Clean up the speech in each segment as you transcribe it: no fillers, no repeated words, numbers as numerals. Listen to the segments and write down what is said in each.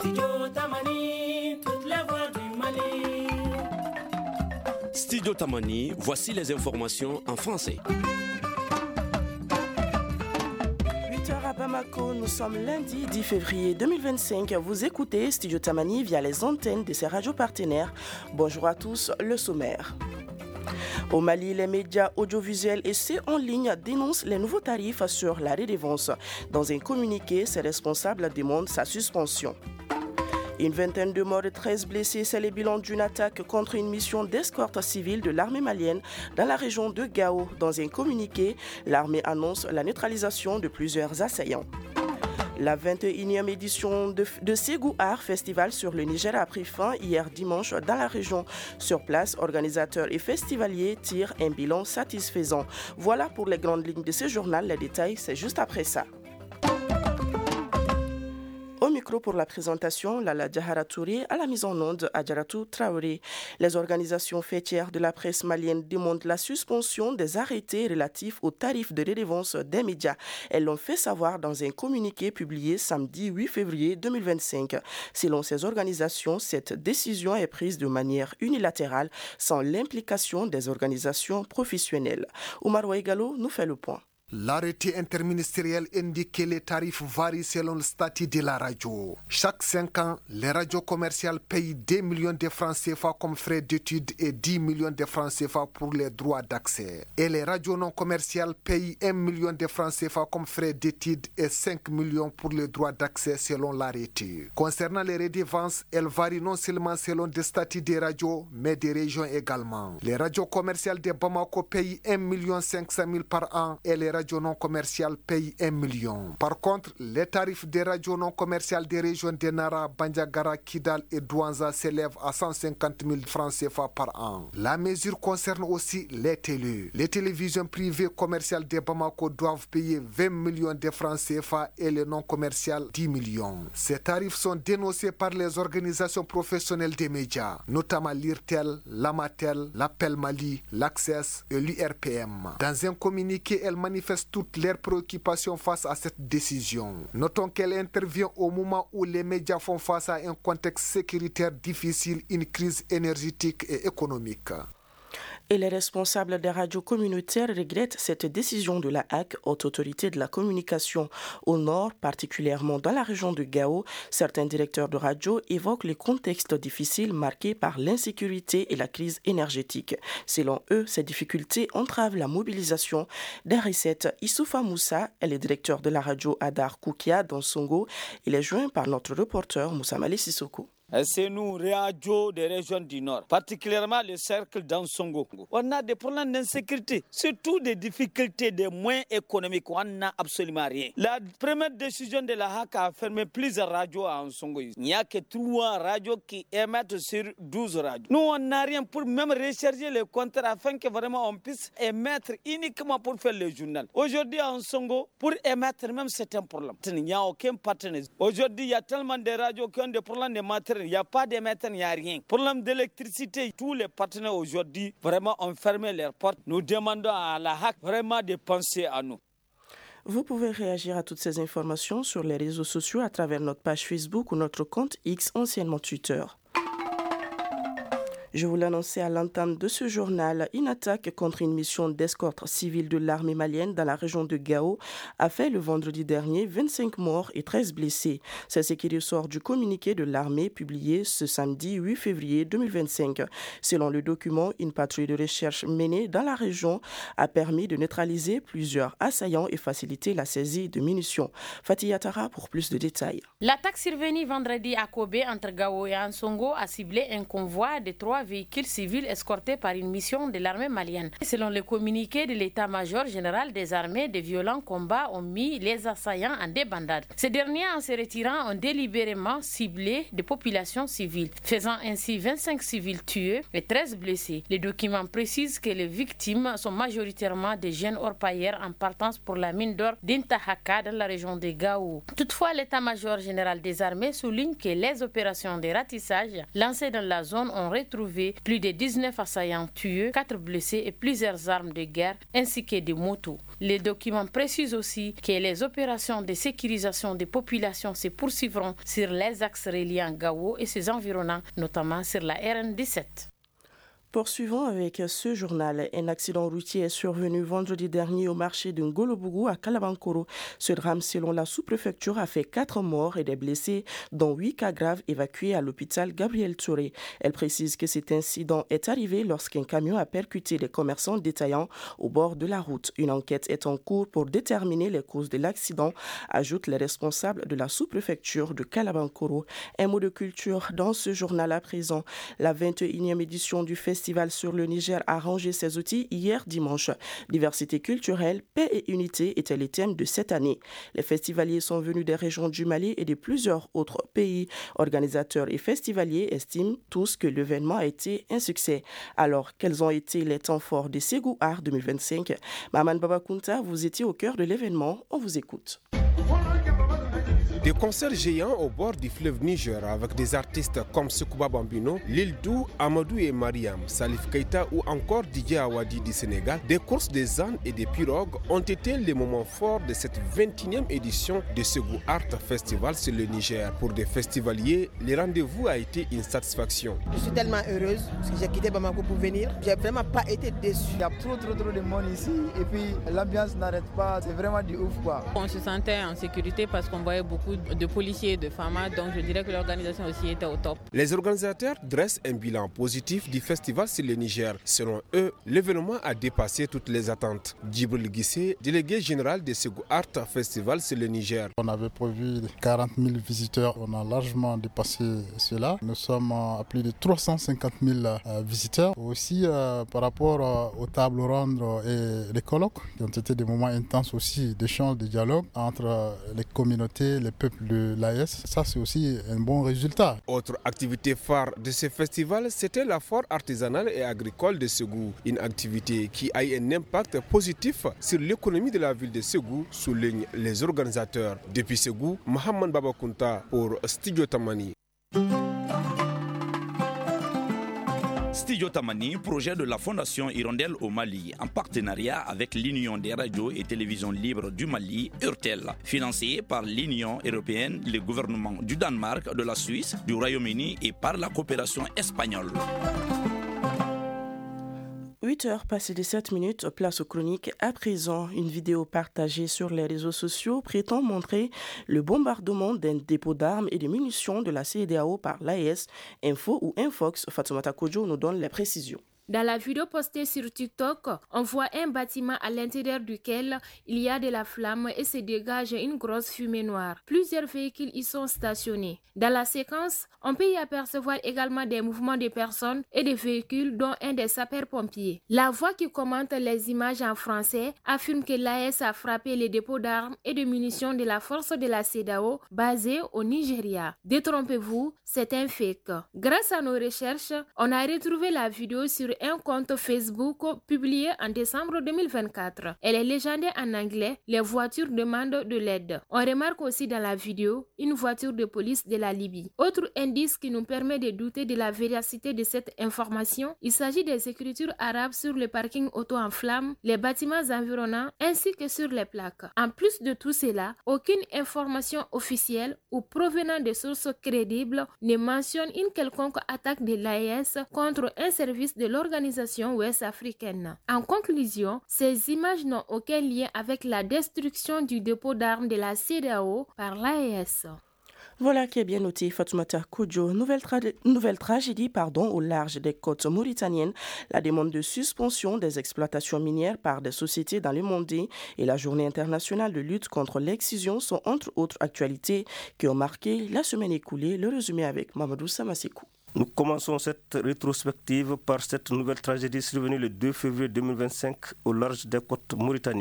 Studio Tamani, voici les informations en français. 8h à Bamako, nous sommes lundi 10 février 2025. Vous écoutez Studio Tamani via les antennes de ses radios partenaires. Bonjour à tous, le sommaire. Au Mali, les médias audiovisuels et ceux en ligne dénoncent les nouveaux tarifs sur la redevance. Dans un communiqué, ces responsables demandent sa suspension. Une vingtaine de morts et 13 blessés, c'est le bilan d'une attaque contre une mission d'escorte civile de l'armée malienne dans la région de Gao. Dans un communiqué, l'armée annonce la neutralisation de plusieurs assaillants. La 21e édition de Ségou Art Festival sur le Niger a pris fin hier dimanche dans la région. Sur place, organisateurs et festivaliers tirent un bilan satisfaisant. Voilà pour les grandes lignes de ce journal. Les détails, c'est juste après ça. Au micro pour la présentation, Lala Djahara Touré, à la mise en onde, Adjaratou Traoré. Les organisations fêtières de la presse malienne demandent la suspension des arrêtés relatifs aux tarifs de redevance des médias. Elles l'ont fait savoir dans un communiqué publié samedi 8 février 2025. Selon ces organisations, cette décision est prise de manière unilatérale sans l'implication des organisations professionnelles. Oumar Ouaigalo nous fait le point. L'arrêté interministériel indique que les tarifs varient selon le statut de la radio. Chaque 5 ans, les radios commerciales payent 2 millions de francs CFA comme frais d'études et 10 millions de francs CFA pour les droits d'accès. Et les radios non commerciales payent 1 million de francs CFA comme frais d'études et 5 millions pour les droits d'accès selon l'arrêté. Concernant les redevances, elles varient non seulement selon des statuts des radios, mais des régions également. Les radios commerciales de Bamako payent 1 500 000 par an et les radios non commerciales payent 1 million. Par contre, les tarifs des radios non commerciales des régions de Nara, Bandiagara, Kidal et Douanza s'élèvent à 150 000 francs CFA par an. La mesure concerne aussi les télés. Les télévisions privées commerciales de Bamako doivent payer 20 millions de francs CFA et les non commerciales 10 millions. Ces tarifs sont dénoncés par les organisations professionnelles des médias, notamment l'IRTEL, l'Amatel, l'Appel Mali, l'Access et l'URPM. Dans un communiqué, elles manifestent toutes leurs préoccupations face à cette décision. Notons qu'elle intervient au moment où les médias font face à un contexte sécuritaire difficile, une crise énergétique et économique. Et les responsables des radios communautaires regrettent cette décision de la HAC, Haute Autorité de la Communication. Au nord, particulièrement dans la région de Gao, certains directeurs de radio évoquent les contextes difficiles marqués par l'insécurité et la crise énergétique. Selon eux, ces difficultés entravent la mobilisation des recettes. Issoufa Moussa est le directeur de la radio Adar Koukia dans Songo. Il est joint par notre reporter Moussa Malé Sissoko. C'est nous, radio des régions du Nord, particulièrement le cercle d'Ansongo. On a des problèmes d'insécurité, surtout des difficultés, des moyens économiques. On n'a absolument rien. La première décision de la HAC a fermé plusieurs radios à Ansongo. Il n'y a que 3 radios qui émettent sur 12 radios. Nous, on n'a rien pour même recharger les compteurs afin que vraiment on puisse émettre uniquement pour faire le journal. Aujourd'hui, à Ansongo, pour émettre même, c'est un problème. Il n'y a aucun partenaire. Aujourd'hui, il y a tellement de radios qui ont des problèmes de matériel. Il n'y a pas d'émetteur, il n'y a rien. Problème d'électricité, tous les partenaires aujourd'hui vraiment ont fermé leurs portes. Nous demandons à la HAC vraiment de penser à nous. Vous pouvez réagir à toutes ces informations sur les réseaux sociaux à travers notre page Facebook ou notre compte X, anciennement Twitter. Je vous l'annonçais à l'entente de ce journal, une attaque contre une mission d'escorte civile de l'armée malienne dans la région de Gao a fait le vendredi dernier 25 morts et 13 blessés. C'est ce qui ressort du communiqué de l'armée publié ce samedi 8 février 2025. Selon le document, une patrouille de recherche menée dans la région a permis de neutraliser plusieurs assaillants et faciliter la saisie de munitions. Fatih Yatara pour plus de détails. L'attaque survenue vendredi à Kobe entre Gao et Ansongo a ciblé un convoi de 3 véhicules civils escortés par une mission de l'armée malienne. Selon le communiqué de l'état-major général des armées, de violents combats ont mis les assaillants en débandade. Ces derniers, en se retirant, ont délibérément ciblé des populations civiles, faisant ainsi 25 civils tués et 13 blessés. Les documents précisent que les victimes sont majoritairement des jeunes orpailleurs en partance pour la mine d'or d'Intahaka dans la région de Gao. Toutefois, l'état-major général des armées souligne que les opérations de ratissage lancées dans la zone ont retrouvé retrouvé plus de 19 assaillants tués, 4 blessés et plusieurs armes de guerre ainsi que des motos. Les documents précisent aussi que les opérations de sécurisation des populations se poursuivront sur les axes reliant Gao et ses environnants, notamment sur la RN17. Poursuivons avec ce journal. Un accident routier est survenu vendredi dernier au marché de Ngolobougou à Kalabankoro. Ce drame, selon la sous-préfecture, a fait 4 morts et des blessés, dont 8 cas graves évacués à l'hôpital Gabriel Touré. Elle précise que cet incident est arrivé lorsqu'un camion a percuté des commerçants détaillants au bord de la route. Une enquête est en cours pour déterminer les causes de l'accident, ajoutent les responsables de la sous-préfecture de Kalabankoro. Un mot de culture dans ce journal à présent. La 21e édition du Festival sur le Niger a rangé ses outils hier dimanche. Diversité culturelle, paix et unité étaient les thèmes de cette année. Les festivaliers sont venus des régions du Mali et de plusieurs autres pays. Organisateurs et festivaliers estiment tous que l'événement a été un succès. Alors, quels ont été les temps forts de Ségou Art 2025? Maman Babakunta, vous étiez au cœur de l'événement. On vous écoute. Des concerts géants au bord du fleuve Niger avec des artistes comme Sekouba Bambino, Lil Dou, Amadou et Mariam, Salif Keita ou encore Didier Awadi du Sénégal, des courses des ânes et des pirogues ont été les moments forts de cette 21e édition de Ségou Art Festival sur le Niger. Pour des festivaliers, le rendez-vous a été une satisfaction. Je suis tellement heureuse parce que j'ai quitté Bamako pour venir. J'ai vraiment pas été déçue. Il y a trop de monde ici et puis l'ambiance n'arrête pas. C'est vraiment du ouf quoi. On se sentait en sécurité parce qu'on voyait beaucoup de policiers et de FAMA, donc je dirais que l'organisation aussi était au top. Les organisateurs dressent un bilan positif du festival sur le Niger. Selon eux, l'événement a dépassé toutes les attentes. Djibril Guissé, délégué général de Ségou Art Festival sur le Niger. On avait prévu 40 000 visiteurs, on a largement dépassé cela. Nous sommes à plus de 350 000 visiteurs. Aussi par rapport aux tables rondes et les colloques, qui ont été des moments intenses aussi d'échange, de dialogue entre les communautés, les peuples de l'AES. Ça, c'est aussi un bon résultat. Autre activité phare de ce festival, c'était la foire artisanale et agricole de Ségou. Une activité qui a eu un impact positif sur l'économie de la ville de Ségou, soulignent les organisateurs. Depuis Ségou, Mohamed Babakunta pour Studio Tamani. Studio Tamani, projet de la Fondation Hirondelle au Mali, en partenariat avec l'Union des radios et télévisions libres du Mali, URTEL, financé par l'Union européenne, le gouvernement du Danemark, de la Suisse, du Royaume-Uni et par la coopération espagnole. 8h passées de 7 minutes, place aux chroniques. À présent, une vidéo partagée sur les réseaux sociaux prétend montrer le bombardement d'un dépôt d'armes et de munitions de la CEDEAO par l'AES. Info ou Infox, Fatoumata Kodjo nous donne les précisions. Dans la vidéo postée sur TikTok, on voit un bâtiment à l'intérieur duquel il y a de la flamme et se dégage une grosse fumée noire. Plusieurs véhicules y sont stationnés. Dans la séquence, on peut y apercevoir également des mouvements de personnes et de véhicules, dont un des sapeurs-pompiers. La voix qui commente les images en français affirme que l'AES a frappé les dépôts d'armes et de munitions de la force de la CEDEAO basée au Nigeria. Détrompez-vous, c'est un fake. Grâce à nos recherches, on a retrouvé la vidéo sur un compte Facebook publié en décembre 2024. Elle est légendée en anglais. Les voitures demandent de l'aide. On remarque aussi dans la vidéo une voiture de police de la Libye. Autre indice qui nous permet de douter de la véracité de cette information, il s'agit des écritures arabes sur le parking auto en flammes, les bâtiments environnants ainsi que sur les plaques. En plus de tout cela, aucune information officielle ou provenant de sources crédibles ne mentionne une quelconque attaque de l'AES contre un service de l'organisation ouest-africaine. En conclusion, ces images n'ont aucun lien avec la destruction du dépôt d'armes de la CEDEAO par l'AES. Voilà qui est bien noté, Fatoumata Kodjo. Nouvelle tragédie au large des côtes mauritaniennes. La demande de suspension des exploitations minières par des sociétés dans le monde et la journée internationale de lutte contre l'excision sont entre autres actualités qui ont marqué la semaine écoulée. Le résumé avec Mamadou Samasekou. Nous commençons cette rétrospective par cette nouvelle tragédie survenue le 2 février 2025 au large des côtes mauritaniennes.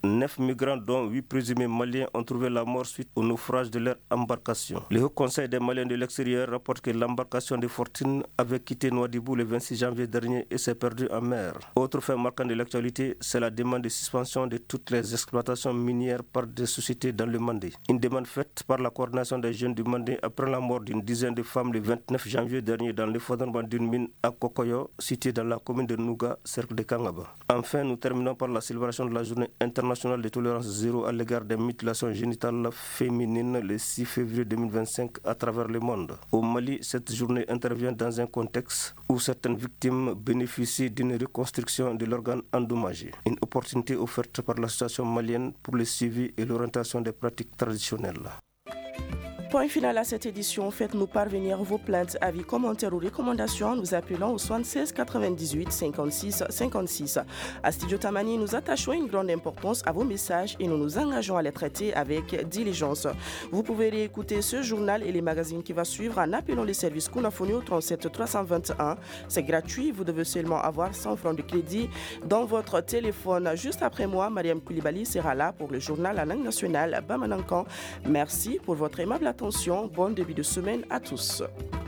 9 migrants, dont 8 présumés maliens, ont trouvé la mort suite au naufrage de leur embarcation. Le Haut Conseil des Maliens de l'extérieur rapporte que l'embarcation de Fortune avait quitté Nouadhibou le 26 janvier dernier et s'est perdue en mer. Autre fait marquant de l'actualité, c'est la demande de suspension de toutes les exploitations minières par des sociétés dans le Mandé. Une demande faite par la coordination des jeunes du Mandé après la mort d'une dizaine de femmes le 29 janvier dernier dans l'effondrement d'une mine à Kokoyo, située dans la commune de Nouga, cercle de Kangaba. Enfin, nous terminons par la célébration de la journée internationale de tolérance zéro à l'égard des mutilations génitales féminines le 6 février 2025 à travers le monde. Au Mali, cette journée intervient dans un contexte où certaines victimes bénéficient d'une reconstruction de l'organe endommagé. Une opportunité offerte par l'association malienne pour le suivi et l'orientation des pratiques traditionnelles. Point final à cette édition. Faites-nous parvenir vos plaintes, avis, commentaires ou recommandations en nous appelant au 76 98 56 56. À Studio Tamani, nous attachons une grande importance à vos messages et nous nous engageons à les traiter avec diligence. Vous pouvez réécouter ce journal et les magazines qui va suivre en appelant les services Kunafoni au 37 321. C'est gratuit, vous devez seulement avoir 100 francs de crédit dans votre téléphone. Juste après moi, Mariam Koulibaly sera là pour le journal en langue nationale Bamanankan. Merci pour votre aimable attention. Bon début de semaine à tous.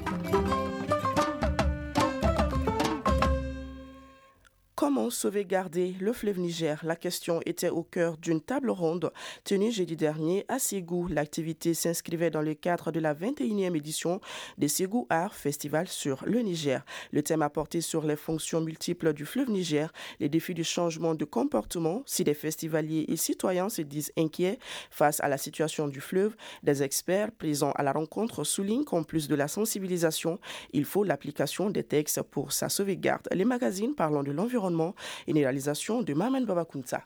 Comment sauvegarder le fleuve Niger? La question était au cœur d'une table ronde tenue jeudi dernier à Ségou. L'activité s'inscrivait dans le cadre de la 21e édition des Ségou Art Festival sur le Niger. Le thème a porté sur les fonctions multiples du fleuve Niger, les défis du changement de comportement. Si des festivaliers et citoyens se disent inquiets face à la situation du fleuve, des experts présents à la rencontre soulignent qu'en plus de la sensibilisation, il faut l'application des textes pour sa sauvegarde. Les magazines parlant de l'environnement, une réalisation de Maman Babakunta.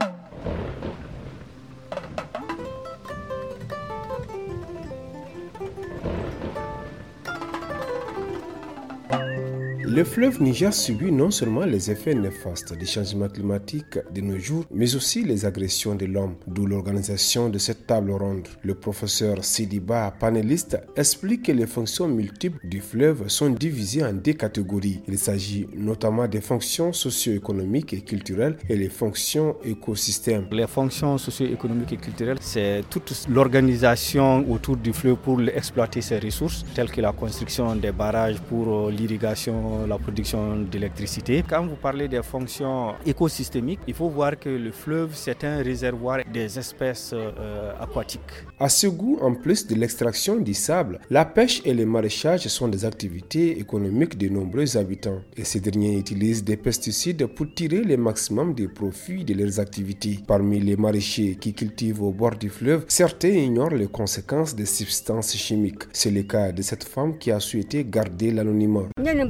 Le fleuve Niger subit non seulement les effets néfastes des changements climatiques de nos jours, mais aussi les agressions de l'homme, d'où l'organisation de cette table ronde. Le professeur Sidiba, panéliste, explique que les fonctions multiples du fleuve sont divisées en deux catégories. Il s'agit notamment des fonctions socio-économiques et culturelles et les fonctions écosystèmes. Les fonctions socio-économiques et culturelles, c'est toute l'organisation autour du fleuve pour exploiter ses ressources, telles que la construction des barrages pour l'irrigation, la production d'électricité. Quand vous parlez des fonctions écosystémiques, il faut voir que le fleuve, c'est un réservoir des espèces aquatiques. À Ségou, en plus de l'extraction du sable, la pêche et le maraîchage sont des activités économiques de nombreux habitants. Et ces derniers utilisent des pesticides pour tirer le maximum de profits de leurs activités. Parmi les maraîchers qui cultivent au bord du fleuve, certains ignorent les conséquences des substances chimiques. C'est le cas de cette femme qui a souhaité garder l'anonymat.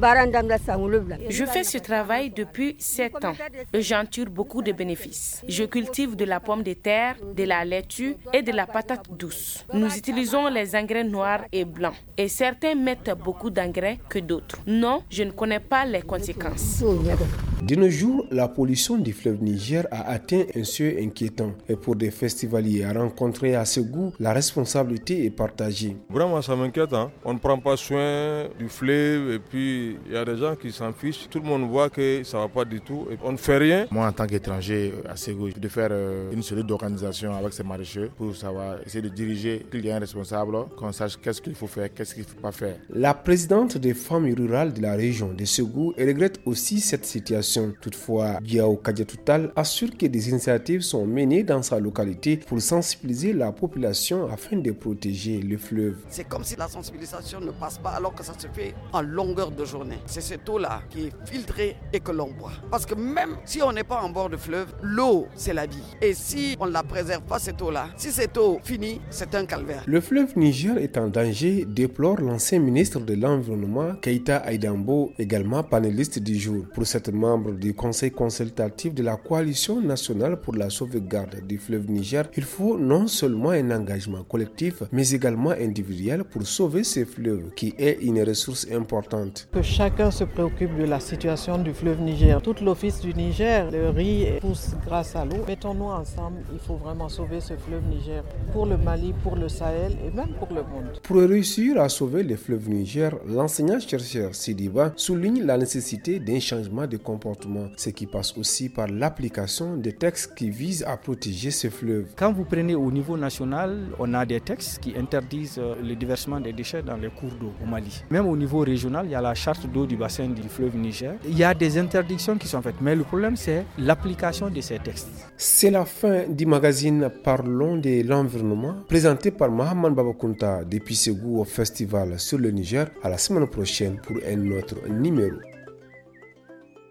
Je fais ce travail depuis 7 ans et j'en tire beaucoup de bénéfices. Je cultive de la pomme de terre, de la laitue et de la patate douce. Nous utilisons les engrais noirs et blancs et certains mettent beaucoup d'engrais que d'autres. Non, je ne connais pas les conséquences. De nos jours, la pollution du fleuve Niger a atteint un seuil inquiétant et pour des festivaliers à rencontrer à Ségou, la responsabilité est partagée. Vraiment, ça m'inquiète. On ne prend pas soin du fleuve et puis il y a des gens qui s'en fichent. Tout le monde voit que ça ne va pas du tout et on ne fait rien. Moi, en tant qu'étranger à Ségou, de faire une cellule d'organisation avec ces maraîchers pour savoir, essayer de diriger, qu'il y ait un responsable, qu'on sache qu'est-ce qu'il faut faire, qu'est-ce qu'il ne faut pas faire. La présidente des femmes rurales de la région de Ségou regrette aussi cette situation. Toutefois, Giao Kadiatoutal assure que des initiatives sont menées dans sa localité pour sensibiliser la population afin de protéger le fleuve. C'est comme si la sensibilisation ne passe pas alors que ça se fait en longueur de journée. C'est cette eau-là qui est filtrée et que l'on boit. Parce que même si on n'est pas en bord de fleuve, l'eau, c'est la vie. Et si on ne la préserve pas, cette eau-là, si cette eau finit, c'est un calvaire. Le fleuve Niger est en danger, déplore l'ancien ministre de l'Environnement, Keïta Aïdambo, également panéliste du jour. Pour cette membre du conseil consultatif de la coalition nationale pour la sauvegarde du fleuve Niger, il faut non seulement un engagement collectif, mais également individuel pour sauver ce fleuve qui est une ressource importante. Que chacun se préoccupe de la situation du fleuve Niger. Tout l'office du Niger, le riz pousse grâce à l'eau. Mettons-nous ensemble, il faut vraiment sauver ce fleuve Niger pour le Mali, pour le Sahel et même pour le monde. Pour réussir à sauver le fleuve Niger, l'enseignant-chercheur Sidiba souligne la nécessité d'un changement de comportement comportement, ce qui passe aussi par l'application des textes qui visent à protéger ce fleuve. Quand vous prenez au niveau national, on a des textes qui interdisent le déversement des déchets dans les cours d'eau au Mali. Même au niveau régional, il y a la charte d'eau du bassin du fleuve Niger. Il y a des interdictions qui sont faites, mais le problème c'est l'application de ces textes. C'est la fin du magazine Parlons de l'environnement, présenté par Mohamed Babakounta depuis Ségou au festival sur le Niger. À la semaine prochaine pour un autre numéro.